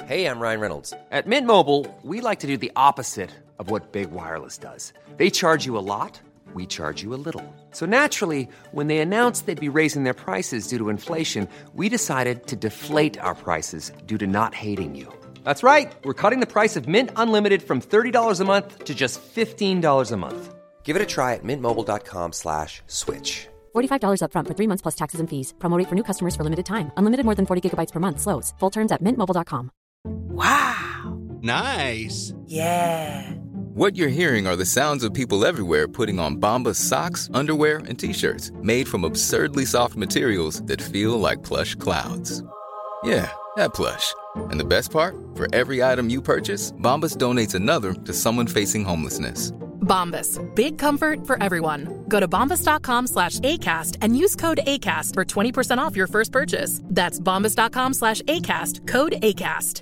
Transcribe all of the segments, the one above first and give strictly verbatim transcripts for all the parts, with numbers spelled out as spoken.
Hey, I'm Ryan Reynolds. At Mint Mobile, we like to do the opposite of what Big Wireless does. They charge you a lot, we charge you a little. So naturally, when they announced they'd be raising their prices due to inflation, we decided to deflate our prices due to not hating you. That's right. We're cutting the price of Mint Unlimited from thirty dollars a month to just fifteen dollars a month. Give it a try at mintmobile.com slash switch. forty-five dollars up front for three months plus taxes and fees. Promo rate for new customers for limited time. Unlimited more than forty gigabytes per month slows. Full terms at mint mobile dot com. Wow. Nice. Yeah. What you're hearing are the sounds of people everywhere putting on Bombas socks, underwear, and T-shirts made from absurdly soft materials that feel like plush clouds. Yeah, that plush. And the best part? For every item you purchase, Bombas donates another to someone facing homelessness. Bombas. Big comfort for everyone. Go to bombas.com slash ACAST and use code ACAST for twenty percent off your first purchase. That's bombas.com slash ACAST. Code ACAST.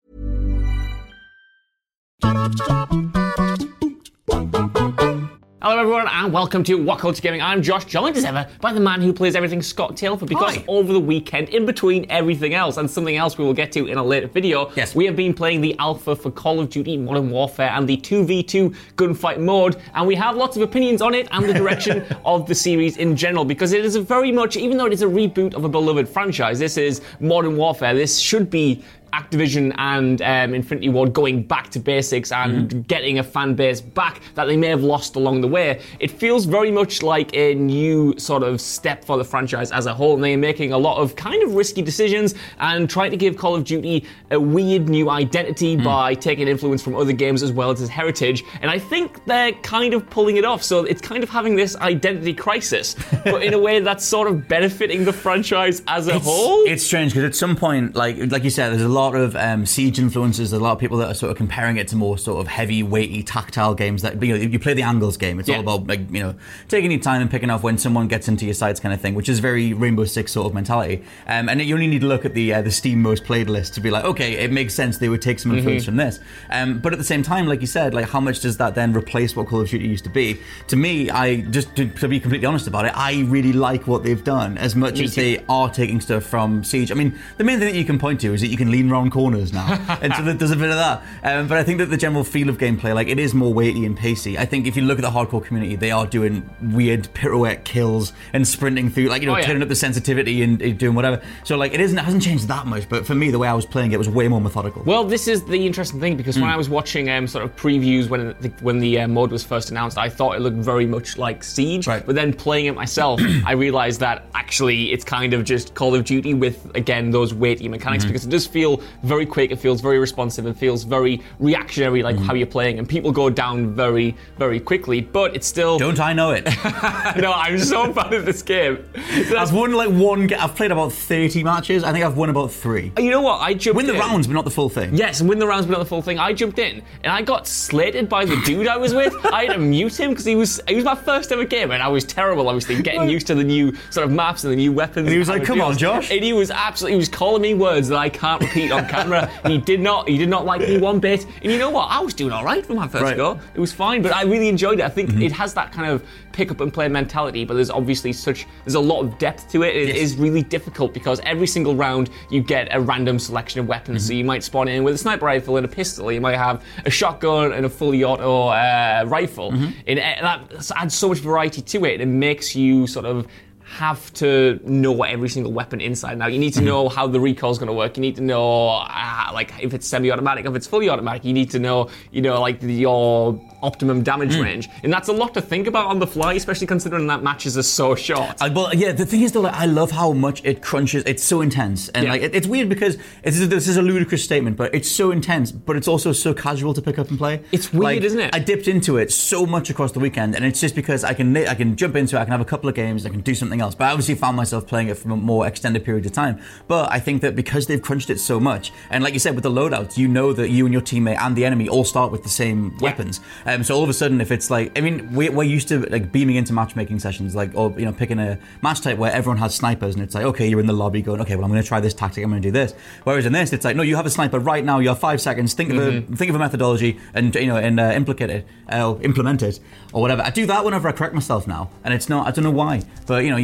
Hello everyone and welcome to What Culture Gaming. I'm Josh, joined as ever by the man who plays everything, Scott Tailford, because Hi. over the weekend, in between everything else, and something else we will get to in a later video, Yes. we have been playing the alpha for Call of Duty Modern Warfare and the two v two gunfight mode, and we have lots of opinions on it and the direction of the series in general, because it is a very much, even though it is a reboot of a beloved franchise, this is Modern Warfare, this should be Activision and um, Infinity Ward going back to basics and mm. getting a fan base back that they may have lost along the way. It feels very much like a new sort of step for the franchise as a whole, and they're making a lot of kind of risky decisions and trying to give Call of Duty a weird new identity mm. by taking influence from other games as well as its heritage, and I think they're kind of pulling it off, so it's kind of having this identity crisis, but in a way that's sort of benefiting the franchise as a it's, whole. It's strange because at some point, like like you said, there's a lot A lot of um, Siege influences. There's a lot of people that are sort of comparing it to more sort of heavy, weighty, tactile games. That you know, you play the angles game. It's yeah. all about like you know taking your time and picking off when someone gets into your sights, kind of thing, which is very Rainbow Six sort of mentality. Um, and you only need to look at the uh, the Steam most played list to be like, okay, it makes sense they would take some influence mm-hmm. from this. Um, but at the same time, like you said, like how much does that then replace what Call of Duty used to be? To me, I just to, to be completely honest about it, I really like what they've done as much me as too. They are taking stuff from Siege. I mean, the main thing that you can point to is that you can lean around corners now. And so there's a bit of that. Um, but I think that the general feel of gameplay, like, it is more weighty and pacey. I think if you look at the hardcore community, they are doing weird pirouette kills and sprinting through, like, you know, oh, yeah. turning up the sensitivity and, and doing whatever. So, like, it isn't, it hasn't changed that much. But for me, the way I was playing it was way more methodical. Well, this is the interesting thing, because mm. when I was watching um, sort of previews when the, when the uh, mode was first announced, I thought it looked very much like Siege. Right. But then playing it myself, I realized that actually it's kind of just Call of Duty with, again, those weighty mechanics, mm-hmm. because it does feel very quick, it feels very responsive, it feels very reactionary, like mm-hmm. how you're playing, and people go down very, very quickly, but it's still... Don't I know it? No, I'm so bad at this game. So I've won like one... Ga- I've played about thirty matches. I think I've won about three. You know what? I jumped Win the in. rounds, but not the full thing. Yes, win the rounds, but not the full thing. I jumped in, and I got slated by the dude I was with. I had to mute him, because he was he was my first ever game, and I was terrible, obviously, getting used to the new sort of maps and the new weapons. And he was like, come on, Josh. And he was absolutely... He was calling me words that I can't repeat on camera. He did not... He did not like me one bit. And you know what? I was doing all right for my first right. go. It was fine, but I really enjoyed it. I think mm-hmm. it has that kind of pick up and play mentality, but there's obviously such... There's a lot of depth to it. It yes. is really difficult, because every single round you get a random selection of weapons. Mm-hmm. So you might spawn in with a sniper rifle and a pistol. You might have a shotgun and a fully auto uh, rifle. Mm-hmm. And that adds so much variety to it. It makes you sort of have to know every single weapon inside and out. You need to know how the recoil is going to work. You need to know, uh, like, if it's semi-automatic, if it's fully automatic. You need to know, you know, like, the, your optimum damage mm. range. And that's a lot to think about on the fly, especially considering that matches are so short. I, well, yeah, the thing is, though, like, I love how much it crunches. It's so intense. And, yeah. like, it, it's weird because it's, this is a ludicrous statement, but it's so intense, but it's also so casual to pick up and play. It's weird, like, isn't it? I dipped into it so much across the weekend, and it's just because I can I can jump into it, I can have a couple of games, I can do something else. But I obviously found myself playing it for a more extended period of time. But I think that because they've crunched it so much, and like you said, with the loadouts, you know that you and your teammate and the enemy all start with the same yeah. weapons. Um, so all of a sudden, if it's like, I mean, we, we're used to like beaming into matchmaking sessions, like, or, you know, picking a match type where everyone has snipers, and it's like, okay, you're in the lobby going, okay, well, I'm going to try this tactic, I'm going to do this. Whereas in this, it's like, no, you have a sniper right now, you have five seconds, think mm-hmm. of a think of a methodology, and, you know, and uh, implicate it, uh, implement it, or whatever. I do that whenever I correct myself now, and it's not, I don't know why, but, you know, you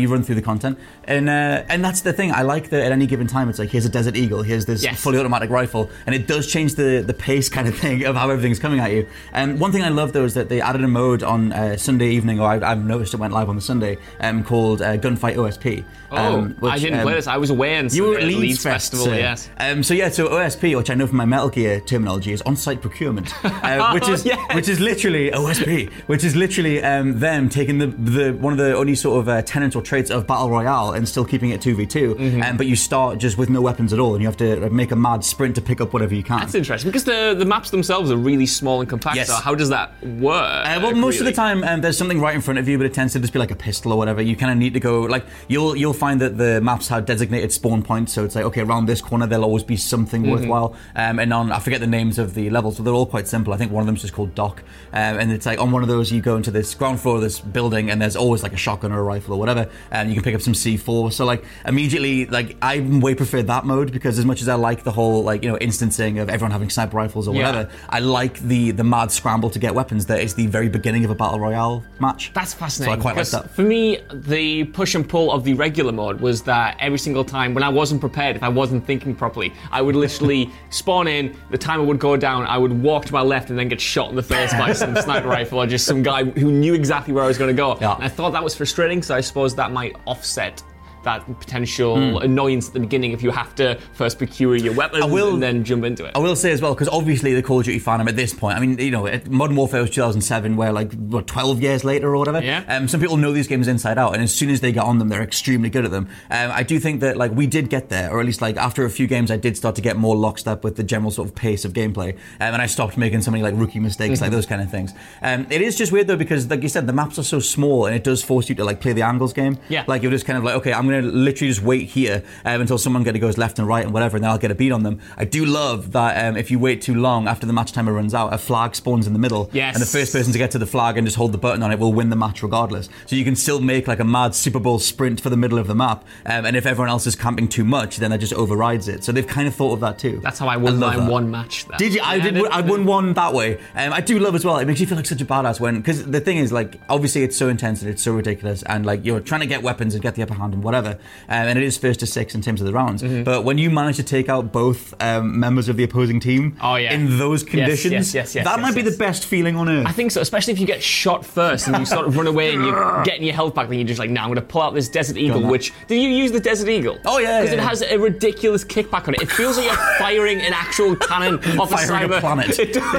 you run through the content, and uh, and that's the thing. I like that at any given time, it's like here's a Desert Eagle, here's this yes. fully automatic rifle, and it does change the the pace kind of thing of how everything's coming at you. And um, one thing I love though is that they added a mode on uh, Sunday evening, or I, I've noticed it went live on the Sunday, um, called uh, Gunfight O S P. Oh, um, which, I didn't um, play this. I was away in you were at Leeds, Leeds Festival. Fest, Yes. Um, so yeah, so O S P, which I know from my Metal Gear terminology, is on-site procurement, uh, which is yes. which is literally O S P, which is literally um, them taking the, the one of the only sort of uh, tenets or traits of Battle Royale and still keeping it two v two, mm-hmm. um, but you start just with no weapons at all, and you have to make a mad sprint to pick up whatever you can. That's interesting, because the, the maps themselves are really small and compact, yes. so how does that work? Uh, well, most really? of the time, um, there's something right in front of you, but it tends to just be like a pistol or whatever. You kind of need to go, like, you'll you'll find that the maps have designated spawn points, so it's like, okay, around this corner there'll always be something mm-hmm. worthwhile, um, and on, I forget the names of the levels, so they're all quite simple. I think one of them's just called Dock, um, and it's like, on one of those, you go into this ground floor of this building, and there's always like a shotgun or a rifle or whatever, and you can pick up some C four, so like, immediately, like, I way prefer that mode, because as much as I like the whole, like, you know, instancing of everyone having sniper rifles or whatever, yeah. I like the, the mad scramble to get weapons that is the very beginning of a Battle Royale match. That's fascinating. So I quite like that. For me, the push and pull of the regular mode was that every single time when I wasn't prepared, if I wasn't thinking properly, I would literally spawn in, the timer would go down, I would walk to my left and then get shot in the face by some sniper rifle or just some guy who knew exactly where I was going to go. Yeah. And I thought that was frustrating, so I suppose that might offset that potential mm. annoyance at the beginning if you have to first procure your weapons will, and then jump into it. I will say as well, because obviously the Call of Duty fandom at this point, I mean, you know, Modern Warfare was two thousand seven, where like, what, twelve years later or whatever? Yeah. Um, some people know these games inside out, and as soon as they get on them, they're extremely good at them. Um, I do think that, like, we did get there, or at least, like, after a few games, I did start to get more lockstep with the general sort of pace of gameplay, um, and I stopped making so many, like, rookie mistakes, mm-hmm. like those kind of things. Um, it is just weird, though, because, like you said, the maps are so small, and it does force you to, like, play the angles game. Yeah. Like, you're just kind of like, okay, I'm going to literally just wait here um, until someone goes left and right and whatever, and then I'll get a beat on them. I do love that um, if you wait too long after the match timer runs out, a flag spawns in the middle, yes. and the first person to get to the flag and just hold the button on it will win the match regardless. So you can still make like a mad Super Bowl sprint for the middle of the map, um, and if everyone else is camping too much, then that just overrides it. So they've kind of thought of that too. That's how I won my one match. That. Did you? I yeah, did. I won one that way. Um, I do love as well. It makes you feel like such a badass when, because the thing is, like, obviously it's so intense and it's so ridiculous, and like you're trying to get weapons and get the upper hand and whatever, um, and it is first to six in terms of the rounds. Mm-hmm. But when you manage to take out both um, members of the opposing team oh, yeah. in those conditions, yes, yes, yes, yes, that yes, might yes. be the best feeling on earth. I think so, especially if you get shot first and you sort of run away and you're getting your health back, then you're just like, nah, I'm going to pull out this Desert Eagle, which, did you use the Desert Eagle? Oh, yeah. Because yeah, it yeah. has a ridiculous kickback on it. It feels like you're firing an actual cannon off a firing cyber. a planet. It does.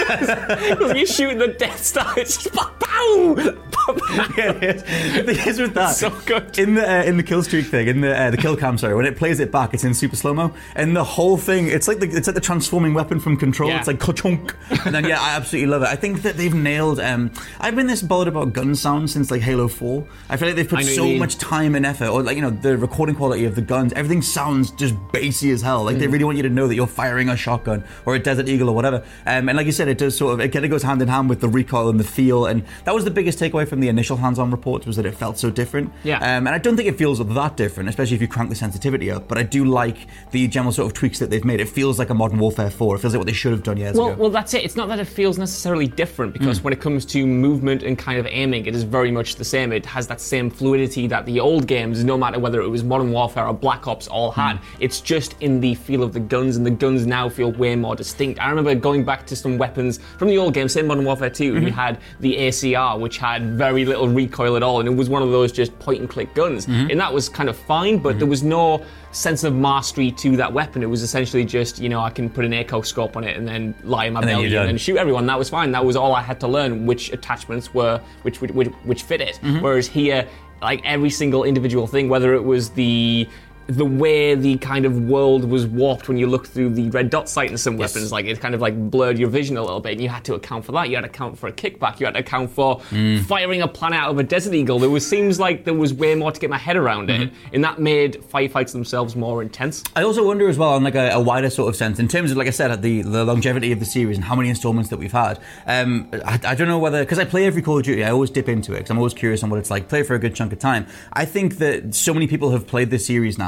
It does. You're shooting the Death Star, it's just pow, pow, yeah, it is. The thing is with that, so good. In the uh, in the kill streak thing, in the uh, the kill cam, sorry, when it plays it back, it's in super slow mo, and the whole thing, it's like the it's like the transforming weapon from Control. Yeah. It's like ka-chunk, and then yeah, I absolutely love it. I think that they've nailed. Um, I've been this bothered about gun sound since like Halo four. I feel like they've put so much time and effort, or like you know the recording quality of the guns. Everything sounds just bassy as hell. Like mm. they really want you to know that you're firing a shotgun or a Desert Eagle or whatever. Um, and like you said, it does sort of it kind of goes hand in hand with the recoil and the feel, and that was the biggest takeaway from the initial hands-on reports, was that it felt so different. Yeah. Um, and I don't think it feels that different, especially if you crank the sensitivity up. But I do like the general sort of tweaks that they've made. It feels like a Modern Warfare four. It feels like what they should have done years well, ago. Well, that's it. It's not that it feels necessarily different, because mm. when it comes to movement and kind of aiming, it is very much the same. It has that same fluidity that the old games, no matter whether it was Modern Warfare or Black Ops, all had. Mm. It's just in the feel of the guns, and the guns now feel way more distinct. I remember going back to some weapons from the old game, say Modern Warfare two, mm-hmm. you had the A C R, which had very little recoil at all, and it was one of those just point-and-click guns. Mm-hmm. And that was kind of fine, but mm-hmm. there was no sense of mastery to that weapon. It was essentially just, you know, I can put an echo scope on it and then lie in my and belly and, and shoot everyone. That was fine. That was all I had to learn, which attachments were, which which, which, which fit it. Mm-hmm. Whereas here, like every single individual thing, whether it was the the way the kind of world was warped when you looked through the red dot sight in some yes. weapons, like it kind of like blurred your vision a little bit, and you had to account for that. You had to account for a kickback. You had to account for mm. firing a planet out of a Desert Eagle. There was seems like there was way more to get my head around mm-hmm. it, and that made firefights themselves more intense. I also wonder as well, on like a, a wider sort of sense, in terms of, like I said, the the longevity of the series and how many installments that we've had. Um, I, I don't know whether, because I play every Call of Duty, I always dip into it because I'm alwaay curious on what it's like. Play for a good chunk of time. I think that so many people have played this series now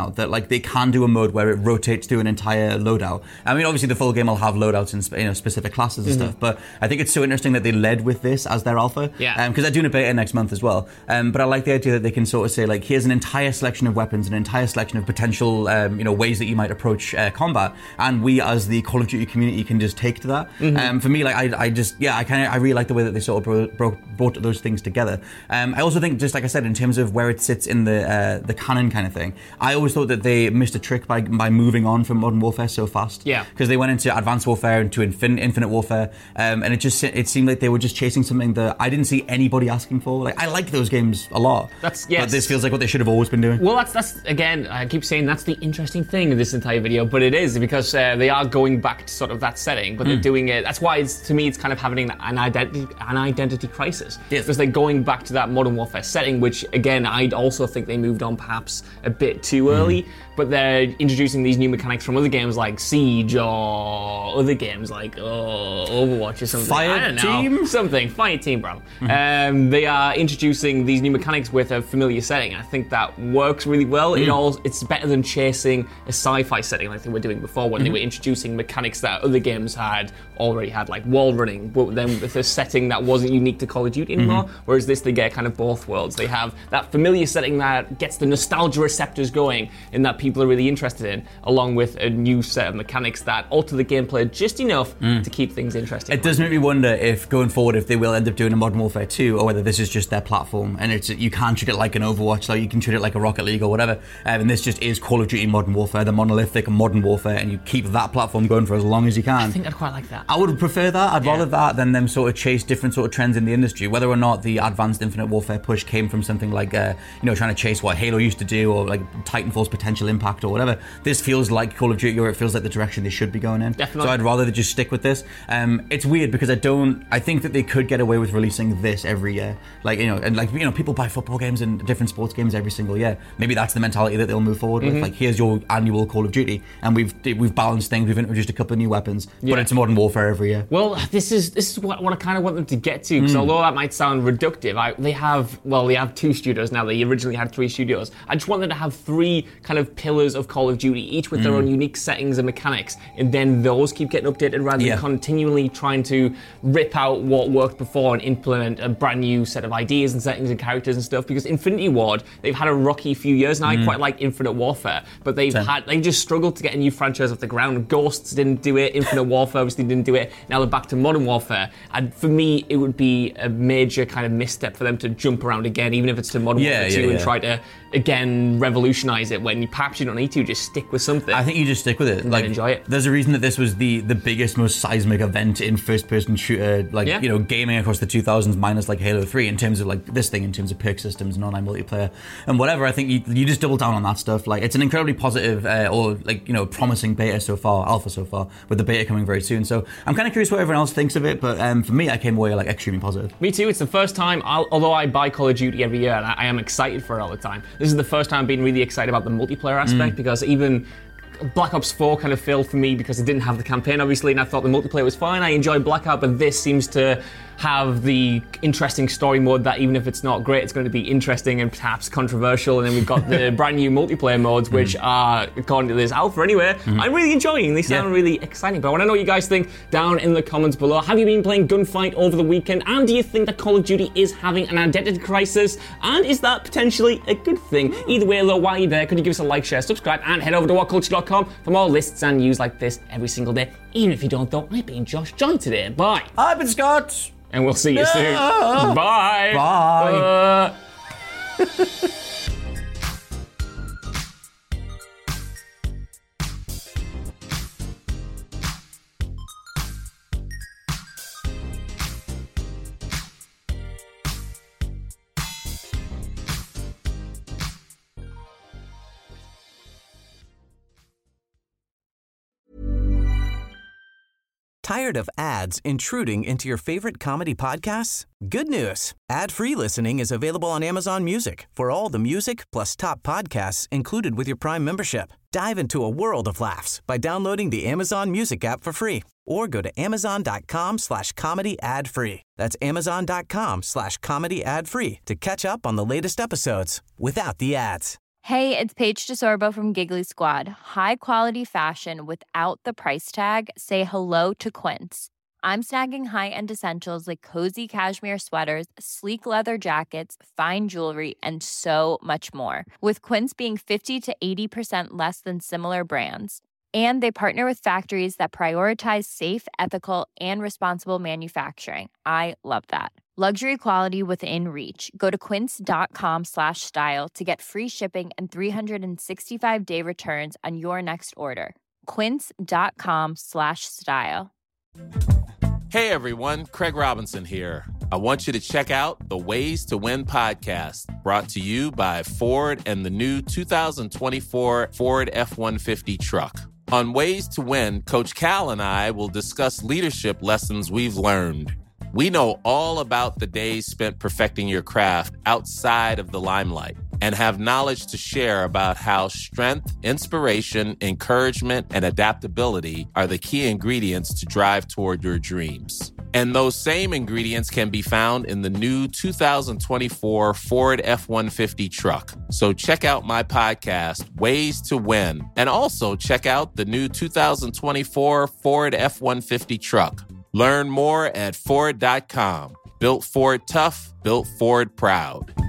now that like they can do a mode where it rotates through an entire loadout. I mean, obviously the full game will have loadouts and you know specific classes and mm-hmm. stuff, but I think it's so interesting that they led with this as their alpha. Yeah. Because um, they're doing a beta next month as well. Um, but I like the idea that they can sort of say like, here's an entire selection of weapons, an entire selection of potential um, you know ways that you might approach uh, combat, and we as the Call of Duty community can just take to that. Mm-hmm. Um, for me, like I, I just yeah, I kind of I really like the way that they sort of bro- bro- brought those things together. Um, I also think, just like I said, in terms of where it sits in the uh, the canon kind of thing, I always thought that they missed a trick by by moving on from Modern Warfare so fast. Yeah. Because they went into Advanced Warfare, into Infin- Infinite Warfare, um, and it just it seemed like they were just chasing something that I didn't see anybody asking for. Like I like those games a lot. That's yes. But this feels like what they should have always been doing. Well, that's that's again, I keep saying that's the interesting thing in this entire video, but it is because uh, they are going back to sort of that setting, but mm. they're doing it. That's why it's, to me it's kind of having an identity an identity crisis. Yes. Because they're going back to that Modern Warfare setting, which again I'd also think they moved on perhaps a bit too early. Mm. But they're introducing these new mechanics from other games like Siege or other games like oh, Overwatch or something. Fire I don't know. Team? Something. Fire Team, bro. Mm-hmm. Um, they are introducing these new mechanics with a familiar setting. I think that works really well. Mm. It all, it's better than chasing a sci-fi setting like they were doing before when mm-hmm. they were introducing mechanics that other games had already had, like wall running, but then with a setting that wasn't unique to Call of Duty anymore. Mm-hmm. Whereas this, they get kind of both worlds. They have that familiar setting that gets the nostalgia receptors going and that people are really interested in, along with a new set of mechanics that alter the gameplay just enough mm. to keep things interesting. It does make me wonder if going forward, if they will end up doing a Modern Warfare two, or whether this is just their platform and it's you can't treat it like an Overwatch, so you can treat it like a Rocket League or whatever. Um, and this just is Call of Duty Modern Warfare, the monolithic Modern Warfare, and you keep that platform going for as long as you can. I think I'd quite like that. I would prefer that. I'd yeah. rather that than them sort of chase different sort of trends in the industry. Whether or not the Advanced Infinite Warfare push came from something like, uh, you know, trying to chase what Halo used to do, or like Titanfall's potential impact or whatever. This feels like Call of Duty, or it feels like the direction they should be going in. Definitely. So I'd rather they just stick with this. Um, it's weird because I don't. I think that they could get away with releasing this every year. Like you know, and like you know, people buy football games and different sports games every single year. Maybe that's the mentality that they'll move forward mm-hmm. with. Like, here's your annual Call of Duty, and we've we've balanced things. We've introduced a couple of new weapons, yeah. but it's Modern Warfare every year. Well, this is this is what, what I kind of want them to get to. Because mm. although that might sound reductive, I, they have well, they have two studios now. They originally had three studios. I just want them to have three kind of pillars of Call of Duty, each with mm. their own unique settings and mechanics, and then those keep getting updated rather yeah. than continually trying to rip out what worked before and implement a brand new set of ideas and settings and characters and stuff. Because Infinity Ward, they've had a rocky few years now. Mm. I quite like Infinite Warfare, but they've Same. had they just struggled to get a new franchise off the ground. Ghosts didn't do it. Infinite Warfare obviously didn't do it. Now they're back to Modern Warfare, and for me, it would be a major kind of misstep for them to jump around again, even if it's to Modern yeah, Warfare yeah, two yeah. and try to again revolutionize it. When you perhaps you don't need to, just stick with something. I think you just stick with it. And like enjoy it. There's a reason that this was the the biggest, most seismic event in first-person shooter, like yeah. you know, gaming across the two thousands, minus like Halo three, in terms of like this thing, in terms of perk systems and online multiplayer and whatever. I think you, you just double down on that stuff. Like it's an incredibly positive uh, or like you know promising beta so far, alpha so far, with the beta coming very soon. So I'm kind of curious what everyone else thinks of it. But um, for me, I came away like extremely positive. Me too. It's the first time, I'll, although I buy Call of Duty every year and I, I am excited for it all the time. This is the first time I've been really excited about the multiplayer aspect mm. because even Black Ops four kind of failed for me because it didn't have the campaign, obviously, and I thought the multiplayer was fine. I enjoyed Blackout, but this seems to have the interesting story mode that even if it's not great, it's going to be interesting and perhaps controversial. And then we've got the brand new multiplayer modes, which mm. are, according to this alpha anyway, mm-hmm. I'm really enjoying. They sound yeah. really exciting. But I want to know what you guys think down in the comments below. Have you been playing Gunfight over the weekend? And do you think that Call of Duty is having an identity crisis? And is that potentially a good thing? Either way, though, while you're there, could you give us a like, share, subscribe, and head over to what culture dot com for more lists and news like this every single day. Even if you don't, though, I've been Josh Joy today. Bye. I've been Scott. And we'll see you soon. Bye. Bye. Uh... Tired of ads intruding into your favorite comedy podcasts? Good news. Ad-free listening is available on Amazon Music for all the music plus top podcasts included with your Prime membership. Dive into a world of laughs by downloading the Amazon Music app for free or go to amazon.com slash comedy ad free. That's amazon.com slash comedy ad free to catch up on the latest episodes without the ads. Hey, it's Paige DeSorbo from Giggly Squad. High quality fashion without the price tag. Say hello to Quince. I'm snagging high-end essentials like cozy cashmere sweaters, sleek leather jackets, fine jewelry, and so much more. With Quince being fifty to eighty percent less than similar brands. And they partner with factories that prioritize safe, ethical, and responsible manufacturing. I love that. Luxury quality within reach. Go to quince.com slash style to get free shipping and three sixty-five day returns on your next order. Quince.com slash style. Hey everyone, Craig Robinson here. I want you to check out the Ways to Win podcast, brought to you by Ford and the new two thousand twenty-four Ford F one fifty truck. On Ways to Win, Coach Cal and I will discuss leadership lessons we've learned. We know all about the days spent perfecting your craft outside of the limelight and have knowledge to share about how strength, inspiration, encouragement, and adaptability are the key ingredients to drive toward your dreams. And those same ingredients can be found in the new two thousand twenty-four Ford F one fifty truck. So check out my podcast, Ways to Win, and also check out the new two thousand twenty-four Ford F one fifty truck. Learn more at Ford dot com. Built Ford tough, built Ford proud.